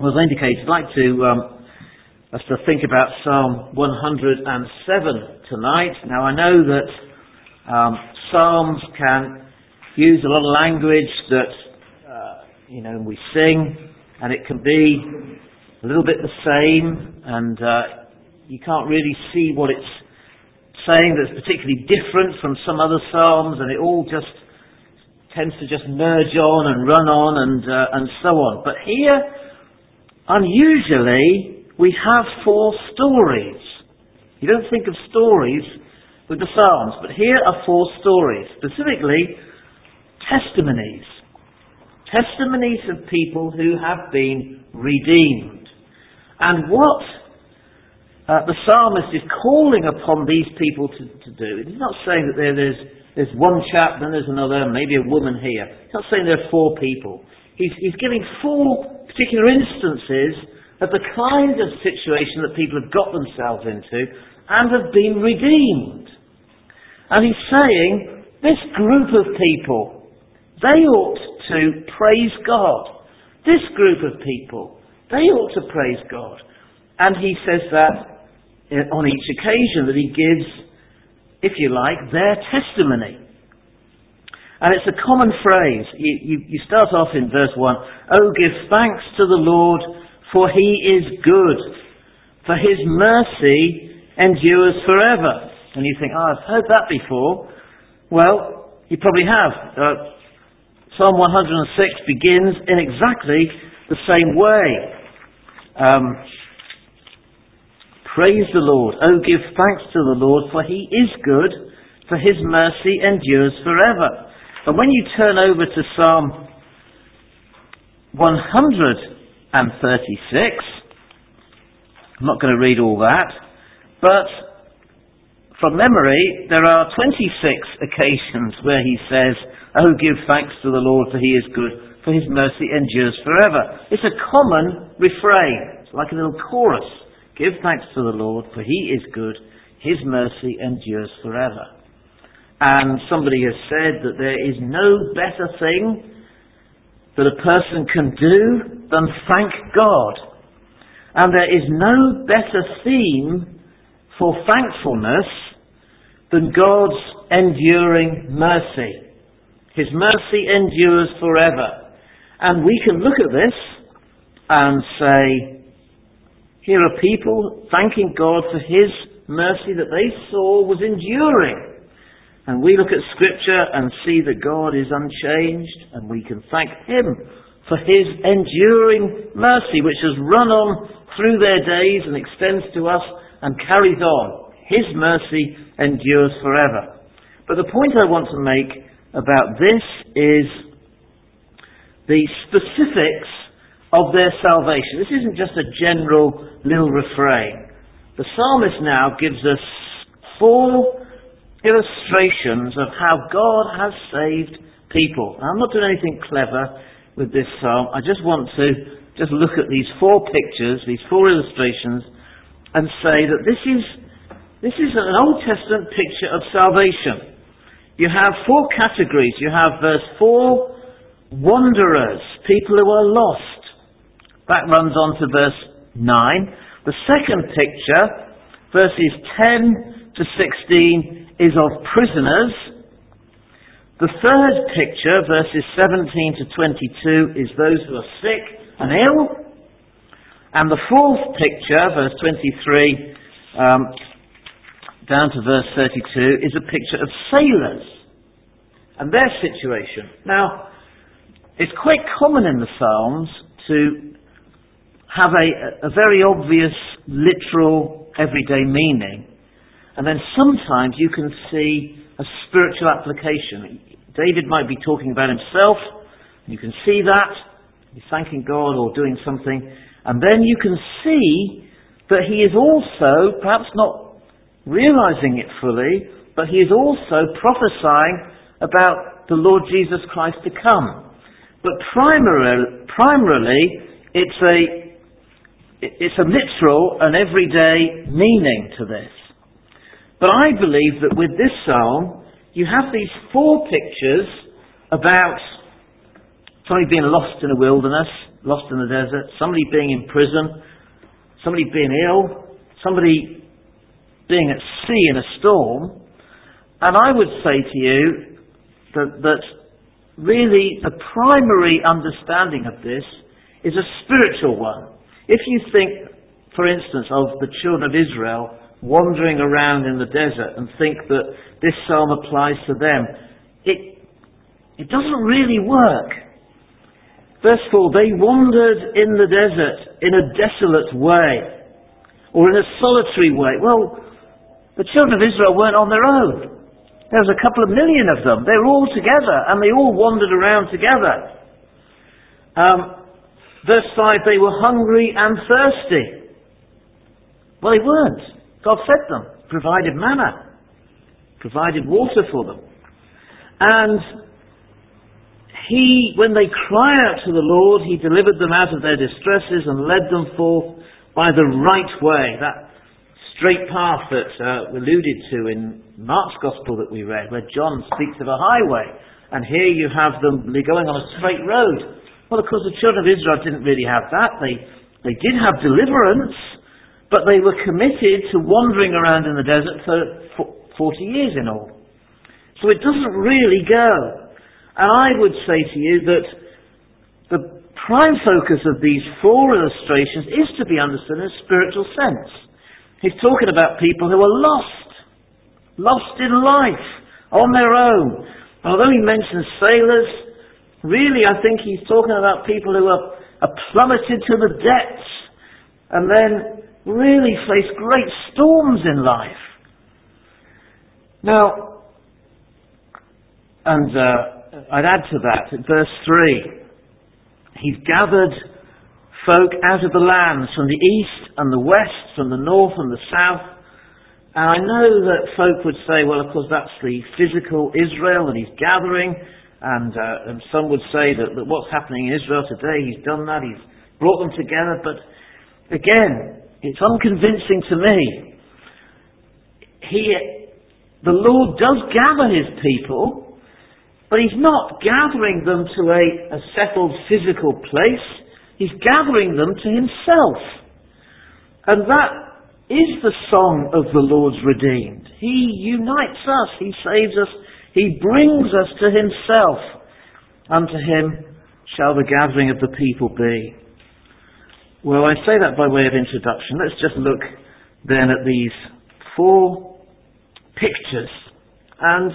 Well, as indicated, I'd like us to think about Psalm 107 tonight. Now, I know that Psalms can use a lot of language that, we sing, and it can be a little bit the same, and you can't really see what it's saying that's particularly different from some other Psalms, and it all just tends to just merge on and run on and so on. But here, unusually, we have 4 stories. You don't think of stories with the Psalms, but here are 4 stories, specifically testimonies. Testimonies of people who have been redeemed. And what the psalmist is calling upon these people to do, he's not saying that there's one chap, then there's another, maybe a woman here. He's not saying there are 4 people. He's giving 4 particular instances of the kind of situation that people have got themselves into and have been redeemed. And he's saying, this group of people, they ought to praise God. This group of people, they ought to praise God. And he says that on each occasion that he gives, if you like, their testimony. And it's a common phrase. You start off in verse 1, "Oh, give thanks to the Lord, for he is good, for his mercy endures forever." And you think, I've heard that before. Well, you probably have. Psalm 106 begins in exactly the same way. Praise the Lord. Oh, give thanks to the Lord, for he is good, for his mercy endures forever. And when you turn over to Psalm 136, I'm not going to read all that, but from memory, there are 26 occasions where he says, "Oh, give thanks to the Lord, for he is good, for his mercy endures forever." It's a common refrain. It's like a little chorus. Give thanks to the Lord, for he is good, his mercy endures forever. And somebody has said that there is no better thing that a person can do than thank God. And there is no better theme for thankfulness than God's enduring mercy. His mercy endures forever. And we can look at this and say, here are people thanking God for his mercy that they saw was enduring. And we look at Scripture and see that God is unchanged, and we can thank him for his enduring mercy, which has run on through their days and extends to us and carries on. His mercy endures forever. But the point I want to make about this is the specifics of their salvation. This isn't just a general little refrain. The psalmist now gives us 4 illustrations of how God has saved people. Now, I'm not doing anything clever with this psalm. I just want to look at these 4 pictures, these 4 illustrations, and say that this is an Old Testament picture of salvation. You have 4 categories. You have verse 4, wanderers, people who are lost. That runs on to verse 9. The second picture, verses 10 to 16, is of prisoners. The third picture, verses 17 to 22, is those who are sick and ill. And the fourth picture, verse 23, down to verse 32, is a picture of sailors and their situation. Now, it's quite common in the Psalms to have a very obvious, literal, everyday meaning. And then sometimes you can see a spiritual application. David might be talking about himself, and you can see that. He's thanking God or doing something. And then you can see that he is also, perhaps not realizing it fully, but he is also prophesying about the Lord Jesus Christ to come. But primarily it's a literal and everyday meaning to this. But I believe that with this psalm, you have these 4 pictures about somebody being lost in a wilderness, lost in the desert, somebody being in prison, somebody being ill, somebody being at sea in a storm. And I would say to you that really the primary understanding of this is a spiritual one. If you think, for instance, of the children of Israel wandering around in the desert and think that this psalm applies to them, it doesn't really work. Verse 4, they wandered in the desert in a desolate way, or in a solitary way. Well, the children of Israel weren't on their own. There was a couple of million of them. They were all together, and they all wandered around together. Verse 5, they were hungry and thirsty. Well, they weren't. God fed them, provided manna, provided water for them. And when they cry out to the Lord, He delivered them out of their distresses and led them forth by the right way. That straight path that we alluded to in Mark's Gospel that we read, where John speaks of a highway. And here you have them going on a straight road. Well, of course, the children of Israel didn't really have that. They did have deliverance, but they were committed to wandering around in the desert for 40 years in all. So it doesn't really go. And I would say to you that the prime focus of these four illustrations is to be understood in a spiritual sense. He's talking about people who are lost in life, on their own. Although he mentions sailors, really I think he's talking about people who are plummeted to the depths and then really face great storms in life. Now, and I'd add to that, at verse 3, He's gathered folk out of the lands from the east and the west, from the north and the south. And I know that folk would say, well, of course, that's the physical Israel that He's gathering. And some would say that what's happening in Israel today, He's done that, He's brought them together. But again, it's unconvincing to me. The Lord does gather His people, but He's not gathering them to a settled physical place. He's gathering them to Himself. And that is the song of the Lord's redeemed. He unites us, He saves us, He brings us to Himself. Unto Him shall the gathering of the people be. Well, I say that by way of introduction. Let's just look then at these four pictures. And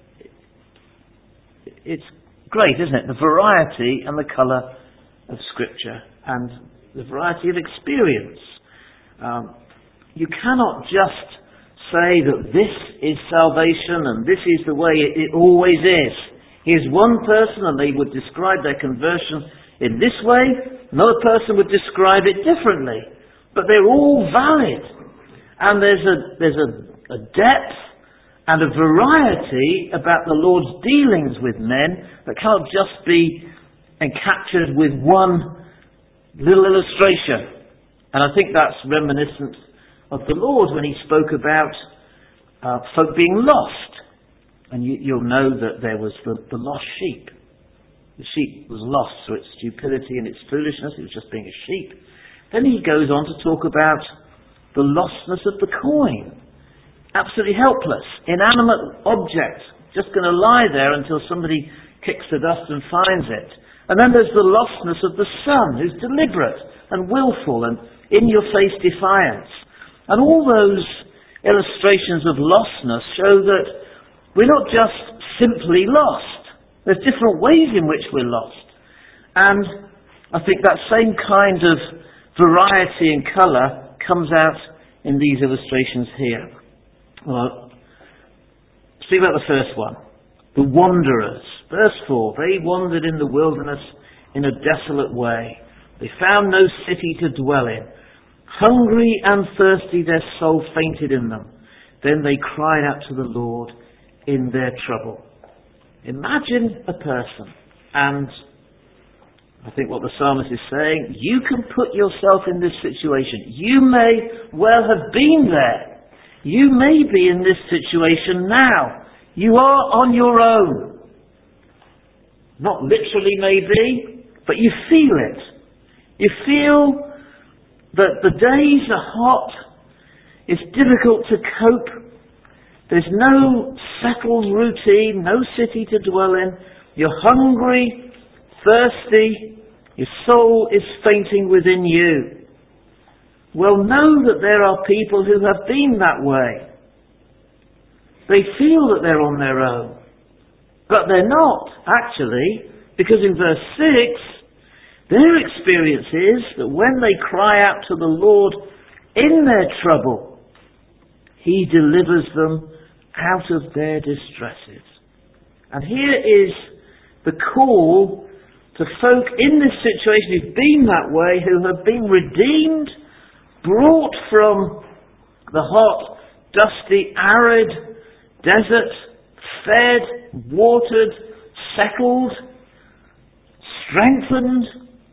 it's great, isn't it? The variety and the colour of Scripture and the variety of experience. You cannot just say that this is salvation and this is the way it always is. Here's one person and they would describe their conversion in this way. Another person would describe it differently. But they're all valid. And there's a depth and a variety about the Lord's dealings with men that can't just be encaptured with one little illustration. And I think that's reminiscent of the Lord when He spoke about folk being lost. And you'll know that there was the lost sheep. The sheep was lost through its stupidity and its foolishness. It was just being a sheep. Then He goes on to talk about the lostness of the coin. Absolutely helpless, inanimate object, just going to lie there until somebody kicks the dust and finds it. And then there's the lostness of the son, who's deliberate and willful and in-your-face defiance. And all those illustrations of lostness show that we're not just simply lost. There's different ways in which we're lost. And I think that same kind of variety and colour comes out in these illustrations here. Well, speak about the first one. The wanderers. Verse 4. They wandered in the wilderness in a desolate way. They found no city to dwell in. Hungry and thirsty, their soul fainted in them. Then they cried out to the Lord in their trouble. Imagine a person, and I think what the psalmist is saying, you can put yourself in this situation. You may well have been there. You may be in this situation now. You are on your own. Not literally maybe, but you feel it. You feel that the days are hot, it's difficult to cope, there's no settled routine, no city to dwell in, you're hungry, thirsty, your soul is fainting within you. Well, know that there are people who have been that way. They feel that they're on their own. But they're not, actually, because in verse 6, their experience is that when they cry out to the Lord in their trouble, He delivers them out of their distresses. And here is the call to folk in this situation who've been that way, who have been redeemed, brought from the hot, dusty, arid desert, fed, watered, settled, strengthened,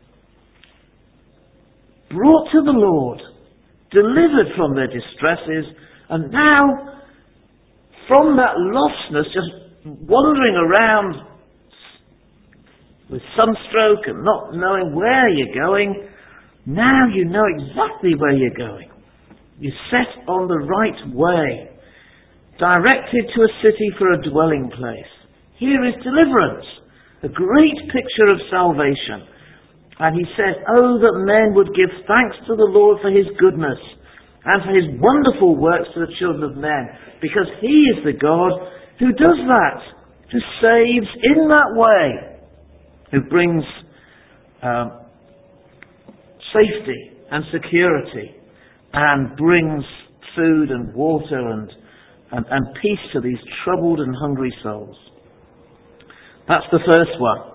brought to the Lord, delivered from their distresses, and now, from that lostness, just wandering around with sunstroke and not knowing where you're going, now you know exactly where you're going. You're set on the right way, directed to a city for a dwelling place. Here is deliverance, a great picture of salvation. And he says, oh, that men would give thanks to the Lord for His goodness and for His wonderful works to the children of men, because He is the God who does that, who saves in that way, who brings safety and security and brings food and water and peace to these troubled and hungry souls. That's the first one.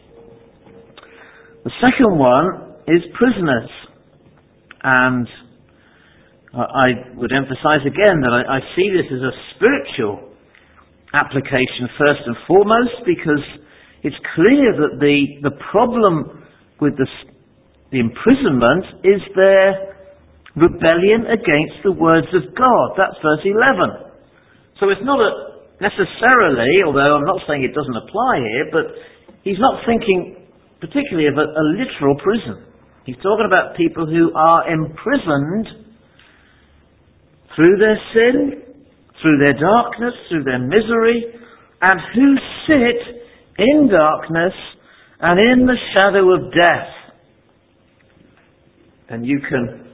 The second one is prisoners. And I would emphasize again that I see this as a spiritual application first and foremost, because it's clear that the problem with the imprisonment is their rebellion against the words of God. That's verse 11. So it's not necessarily, although I'm not saying it doesn't apply here, but he's not thinking particularly of a literal prison. He's talking about people who are imprisoned through their sin, through their darkness, through their misery, and who sit in darkness and in the shadow of death. And you can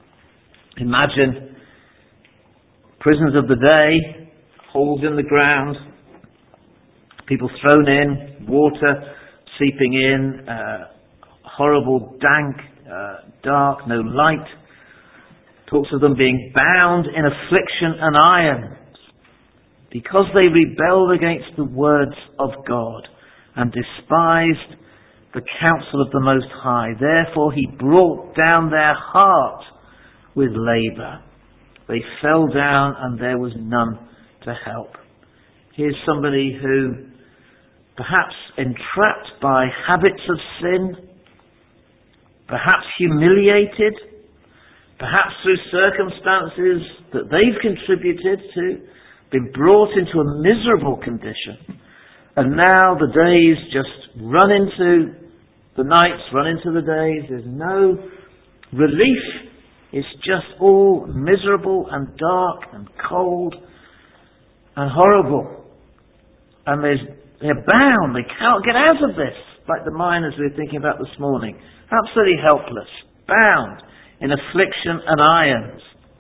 imagine prisons of the day, holes in the ground, people thrown in, water seeping in, horrible, dank, dark, no light. Talks of them being bound in affliction and irons because they rebelled against the words of God and despised the counsel of the Most High. Therefore He brought down their heart with labour. They fell down and there was none to help. Here's somebody who, perhaps entrapped by habits of sin, perhaps humiliated, perhaps through circumstances that they've contributed to, been brought into a miserable condition. And now the days just run into the nights, run into the days. There's no relief. It's just all miserable and dark and cold and horrible. And they're bound. They cannot get out of this, like the miners we were thinking about this morning. Absolutely helpless, bound in affliction and irons.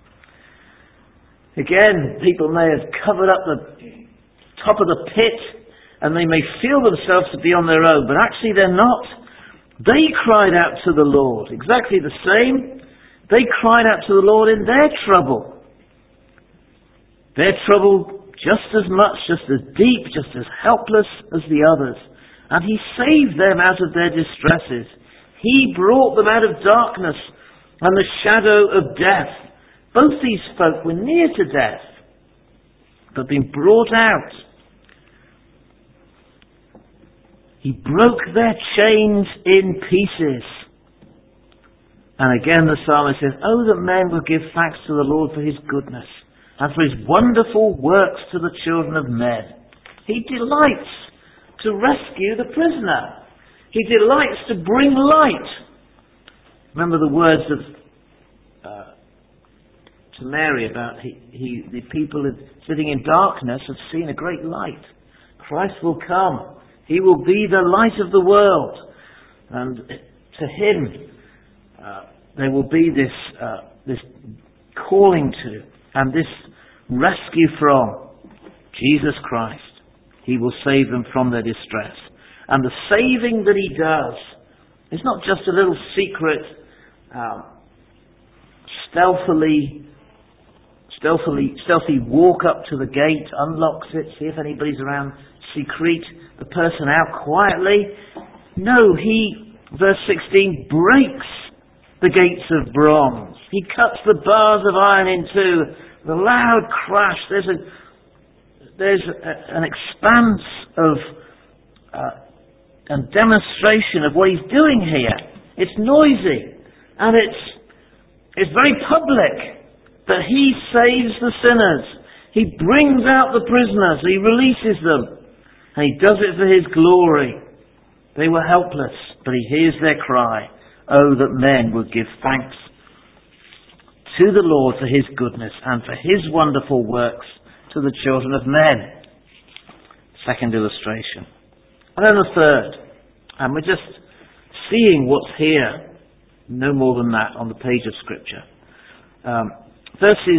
Again, people may have covered up the top of the pit and they may feel themselves to be on their own, but actually they're not. They cried out to the Lord, exactly the same. They cried out to the Lord in their trouble. Their trouble just as much, just as deep, just as helpless as the others. And He saved them out of their distresses. He brought them out of darkness and the shadow of death. Both these folk were near to death, but been brought out. He broke their chains in pieces. And again the psalmist says, oh, that men would give thanks to the Lord for His goodness and for His wonderful works to the children of men. He delights to rescue the prisoner. He delights to bring light. Remember the words of to Mary about the people sitting in darkness have seen a great light. Christ will come. He will be the light of the world. And to him there will be this calling to and this rescue from Jesus Christ. He will save them from their distress. And the saving that he does is not just a little secret, stealthy walk up to the gate, unlocks it, see if anybody's around, secrete the person out quietly. No, he, verse 16, breaks the gates of bronze. He cuts the bars of iron in two. The loud crash. There's an expanse of and demonstration of what he's doing here. It's noisy and it's very public that he saves the sinners. He brings out the prisoners. He releases them, and he does it for his glory. They were helpless, but he hears their cry. Oh, that men would give thanks to the Lord for his goodness and for his wonderful works to the children of men. Second illustration. And then the third. And we're just seeing what's here. No more than that on the page of Scripture. Verses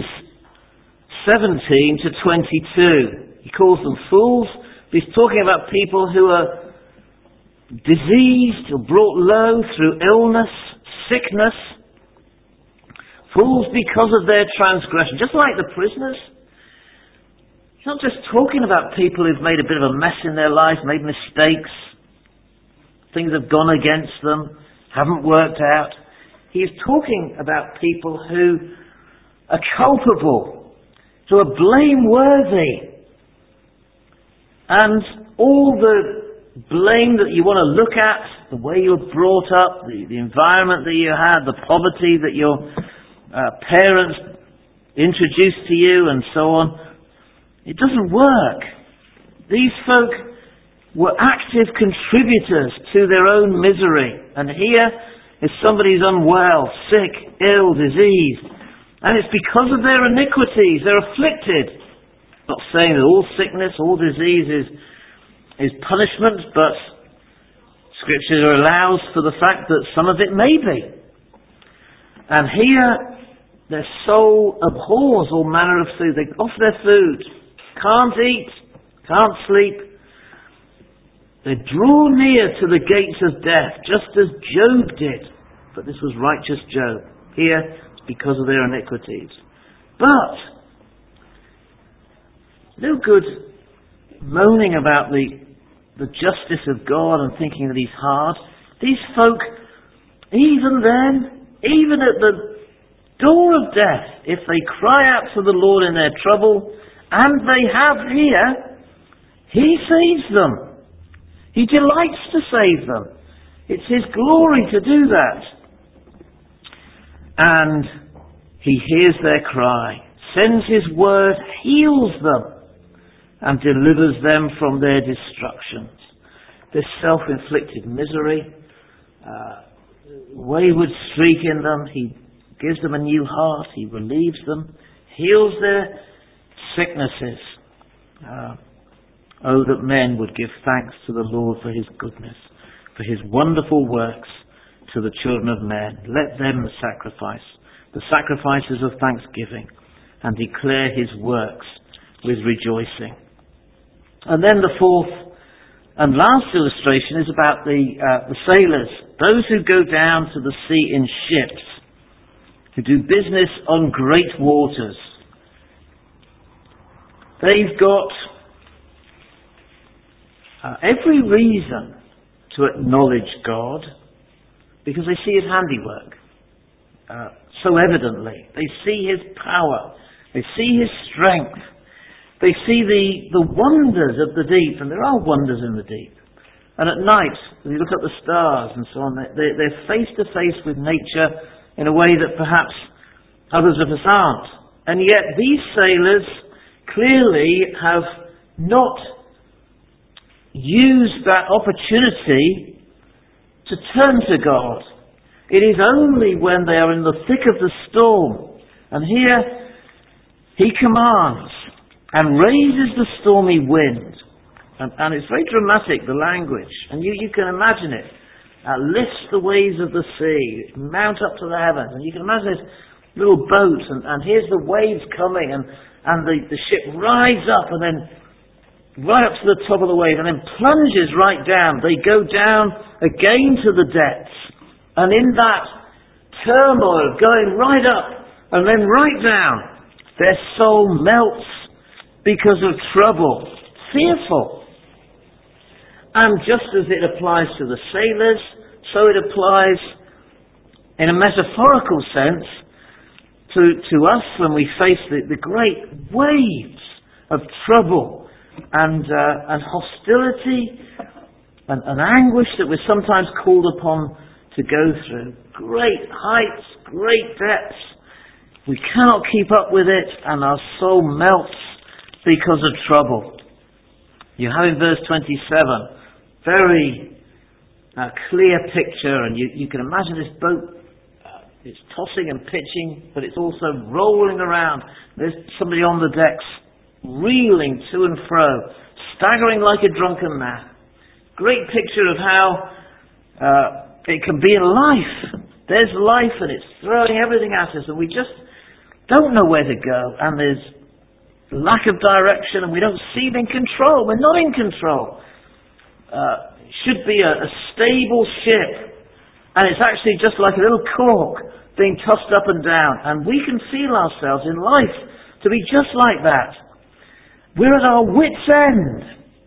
17 to 22. He calls them fools. He's talking about people who are diseased or brought low through illness, sickness. Fools because of their transgression. Just like the prisoners. He's not just talking about people who've made a bit of a mess in their lives, made mistakes. Things have gone against them, haven't worked out. He's talking about people who are culpable, who are blameworthy. And all the blame that you want to look at, the way you were brought up, the environment that you had, the poverty that your parents introduced to you and so on, it doesn't work. These folk were active contributors to their own misery. And here is somebody who's unwell, sick, ill, diseased. And it's because of their iniquities. They're afflicted. I'm not saying that all sickness, all disease is punishment, but Scripture allows for the fact that some of it may be. And here, their soul abhors all manner of food. They off their food. Can't eat, can't sleep. They draw near to the gates of death, just as Job did. But this was righteous Job. Here, it's because of their iniquities. But, no good moaning about the justice of God and thinking that he's hard. These folk, even then, even at the door of death, if they cry out to the Lord in their trouble, and they have here, he saves them. He delights to save them. It's his glory to do that. And he hears their cry, sends his word, heals them, and delivers them from their destructions. This self-inflicted misery, wayward streak in them, he gives them a new heart, he relieves them, heals their sicknesses. Oh, that men would give thanks to the Lord for his goodness, for his wonderful works to the children of men. Let them sacrifice the sacrifices of thanksgiving and declare his works with rejoicing. And then the fourth and last illustration is about the sailors, those who go down to the sea in ships, who do business on great waters. They've got every reason to acknowledge God because they see his handiwork so evidently. They see his power. They see his strength. They see the wonders of the deep, and there are wonders in the deep. And at night, when you look at the stars and so on, they're face to face with nature in a way that perhaps others of us aren't. And yet these sailors clearly have not used that opportunity to turn to God. It is only when they are in the thick of the storm. And here he commands and raises the stormy wind. And it's very dramatic, the language. And you can imagine it. Lifts the waves of the sea, mount up to the heavens. And you can imagine this little boat, and here's the waves coming, and the ship rides up, and then right up to the top of the wave, and then plunges right down. They go down again to the depths. And in that turmoil, going right up, and then right down, their soul melts because of trouble, fearful. And just as it applies to the sailors, so it applies in a metaphorical sense to us when we face the great waves of trouble and hostility and anguish that we're sometimes called upon to go through. Great heights, great depths. We cannot keep up with it, and our soul melts because of trouble. You have in verse 27 very clear picture, and you can imagine this boat. It's tossing and pitching, but it's also rolling around. There's somebody on the decks reeling to and fro, staggering like a drunken man. Great picture of how it can be in life. There's life, and it's throwing everything at us, and we just don't know where to go, and there's lack of direction, and we don't seem in control. We're not in control. Should be a stable ship, and it's actually just like a little cork being tossed up and down, and we can feel ourselves in life to be just like that. We're at our wits' end,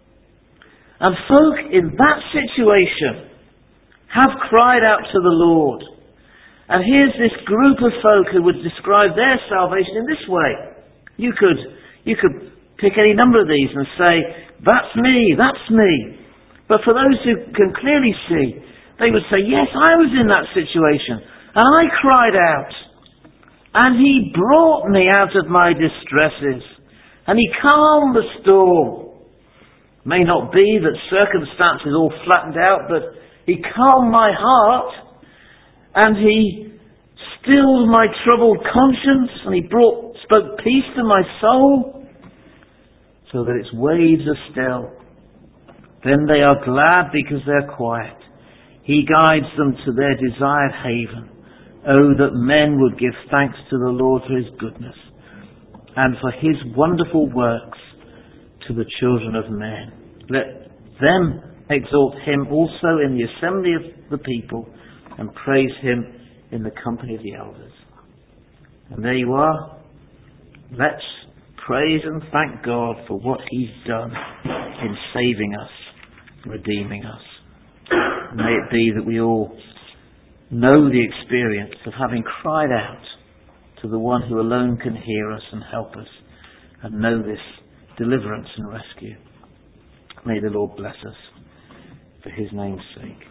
and folk in that situation have cried out to the Lord. And here's this group of folk who would describe their salvation in this way. You could pick any number of these and say, that's me, that's me. But for those who can clearly see, they would say, yes, I was in that situation, and I cried out, and he brought me out of my distresses, and he calmed the storm. May not be that circumstances all flattened out, but he calmed my heart, and he stilled my troubled conscience, and he spoke peace to my soul, so that its waves are still. Then they are glad because they are quiet. He guides them to their desired haven. Oh, that men would give thanks to the Lord for his goodness, and for his wonderful works to the children of men. Let them exalt him also in the assembly of the people, and praise him in the company of the elders. And there you are. Let's praise and thank God for what he's done in saving us, redeeming us. May it be that we all know the experience of having cried out to the one who alone can hear us and help us, and know this deliverance and rescue. May the Lord bless us for his name's sake.